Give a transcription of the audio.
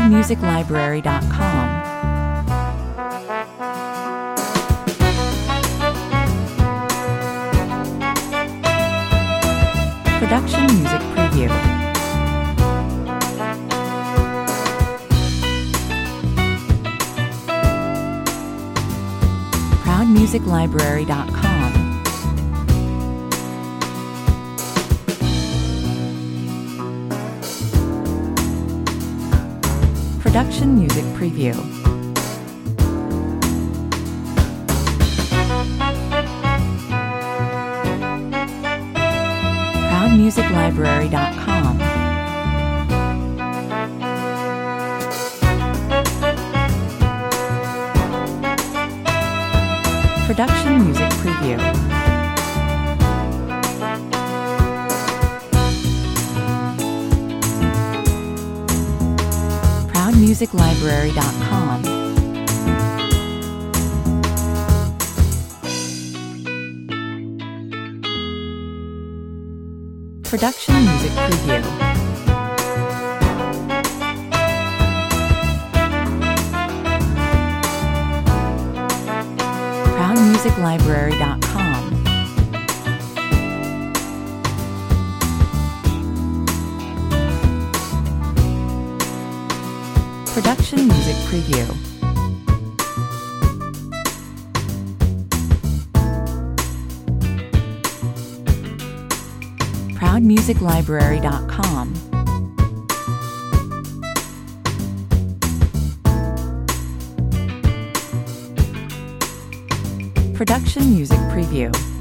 ProudMusicLibrary.com. Production Music Preview. ProudMusicLibrary.com. Production Music Preview. ProudMusicLibrary.com. Production Music Preview. ProudMusicLibrary.com. Production Music Preview. ProudMusicLibrary.com. Production Music Preview. ProudMusicLibrary.com. Production Music Preview.